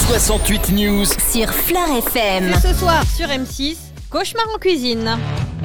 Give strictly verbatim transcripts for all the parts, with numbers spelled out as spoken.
soixante-huit News sur Fleur F M. C'est ce soir sur M six, Cauchemar en cuisine.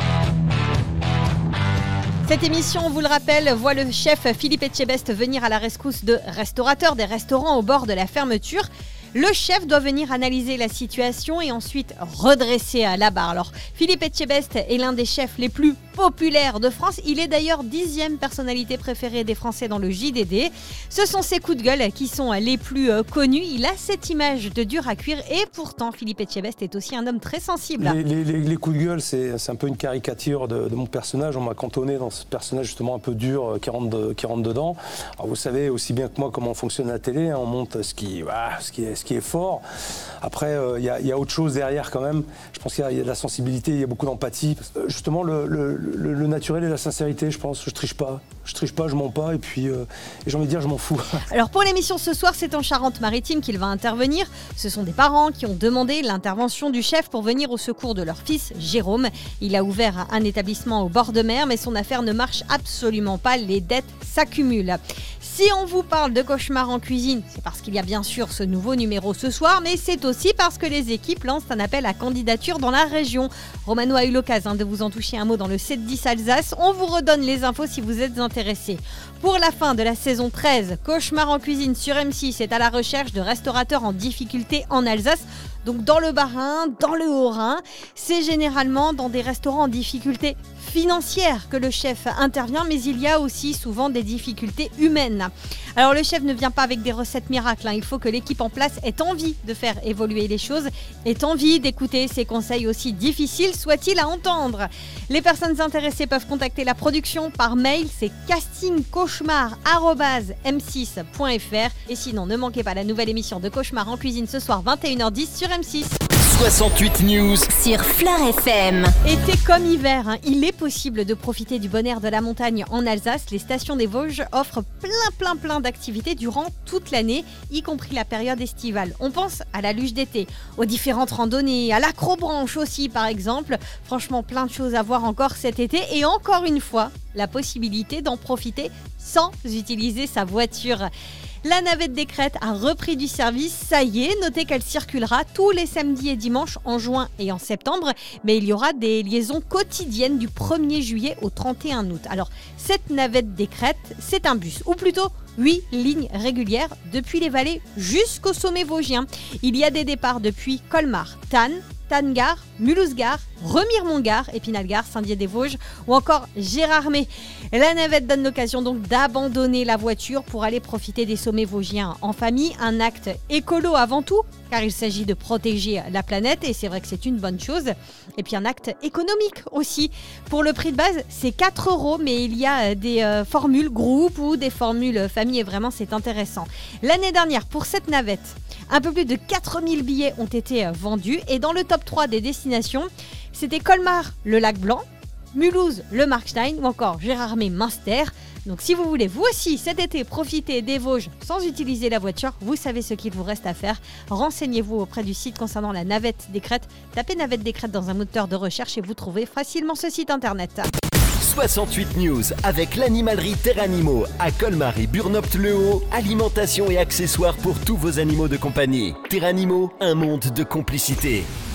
Cette émission, on vous le rappelle, voit le chef Philippe Etchebest venir à la rescousse de restaurateurs des restaurants au bord de la fermeture. Le chef doit venir analyser la situation et ensuite redresser à la barre. Alors, Philippe Etchebest est l'un des chefs les plus populaires de France. Il est d'ailleurs dixième personnalité préférée des Français dans le J D D. Ce sont ses coups de gueule qui sont les plus connus. Il a cette image de dur à cuire et pourtant, Philippe Etchebest est aussi un homme très sensible. Les, les, les, les coups de gueule, c'est, c'est un peu une caricature de, de mon personnage. On m'a cantonné dans ce personnage justement un peu dur qui rentre, de, qui rentre dedans. Alors, vous savez aussi bien que moi comment fonctionne la télé. Hein. On monte ce qui, voilà, ce qui est ce qui est fort. Après, il euh, y, y a autre chose derrière quand même. Je pense qu'il y, y a de la sensibilité, il y a beaucoup d'empathie. Euh, justement, le, le, le, le naturel et la sincérité, je pense. Je triche pas. Je triche pas, je mens pas. Et puis, euh, et j'ai envie de dire, je m'en fous. Alors, pour l'émission ce soir, c'est en Charente-Maritime qu'il va intervenir. Ce sont des parents qui ont demandé l'intervention du chef pour venir au secours de leur fils, Jérôme. Il a ouvert un établissement au bord de mer, mais son affaire ne marche absolument pas. Les dettes s'accumulent. Si on vous parle de Cauchemar en cuisine, c'est parce qu'il y a bien sûr ce nouveau numéro ce soir, mais c'est aussi parce que les équipes lancent un appel à candidature dans la région. Romano a eu l'occasion de vous en toucher un mot dans le sept dix Alsace. On vous redonne les infos si vous êtes intéressés. Pour la fin de la saison treize, Cauchemar en cuisine sur M six est à la recherche de restaurateurs en difficulté en Alsace. Donc dans le Bas-Rhin, dans le Haut-Rhin, c'est généralement dans des restaurants en difficulté financière que le chef intervient, mais il y a aussi souvent des difficultés humaines. Alors le chef ne vient pas avec des recettes miracles, hein. Il faut que l'équipe en place ait envie de faire évoluer les choses, ait envie d'écouter ses conseils aussi difficiles soient-ils à entendre. Les personnes intéressées peuvent contacter la production par mail, c'est casting cauchemar arobase m six point f r. Et sinon, ne manquez pas la nouvelle émission de Cauchemar en cuisine ce soir vingt et une heures dix sur M six. soixante-huit News sur Fleur F M. Été comme hiver, hein, il est possible de profiter du bon air de la montagne en Alsace. Les stations des Vosges offrent plein plein plein d'activités durant toute l'année, y compris la période estivale. On pense à la luge d'été, aux différentes randonnées, à l'acrobranche aussi par exemple. Franchement, plein de choses à voir encore cet été et encore une fois, la possibilité d'en profiter sans utiliser sa voiture. La navette des Crêtes a repris du service, ça y est, notez qu'elle circulera tous les samedis et dimanches en juin et en septembre, mais il y aura des liaisons quotidiennes du premier juillet au trente et un août. Alors, cette navette des Crêtes, c'est un bus, ou plutôt huit lignes régulières depuis les vallées jusqu'au sommet vosgien. Il y a des départs depuis Colmar, Thann, Thann-Gare, Mulhouse-Gare, Remiremont-Gare, Épinal-Gare, Saint-Dié-des-Vosges ou encore Gérardmer. La navette donne l'occasion donc d'abandonner la voiture pour aller profiter des sommets vosgiens en famille. Un acte écolo avant tout, car il s'agit de protéger la planète et c'est vrai que c'est une bonne chose. Et puis un acte économique aussi. Pour le prix de base, c'est quatre euros, mais il y a des euh, formules groupe ou des formules famille et vraiment c'est intéressant. L'année dernière, pour cette navette, un peu plus de quatre mille billets ont été vendus et dans le top trois des destinations, c'était Colmar, le lac Blanc, Mulhouse, le Markstein ou encore Gérardmer-Münster. Donc si vous voulez vous aussi cet été profiter des Vosges sans utiliser la voiture, vous savez ce qu'il vous reste à faire. Renseignez-vous auprès du site concernant la navette des Crêtes. Tapez navette des Crêtes dans un moteur de recherche et vous trouverez facilement ce site internet. soixante-huit News avec l'animalerie Terranimo à Colmar et Burnopt-le-Haut. Alimentation et accessoires pour tous vos animaux de compagnie. Terranimo, un monde de complicité.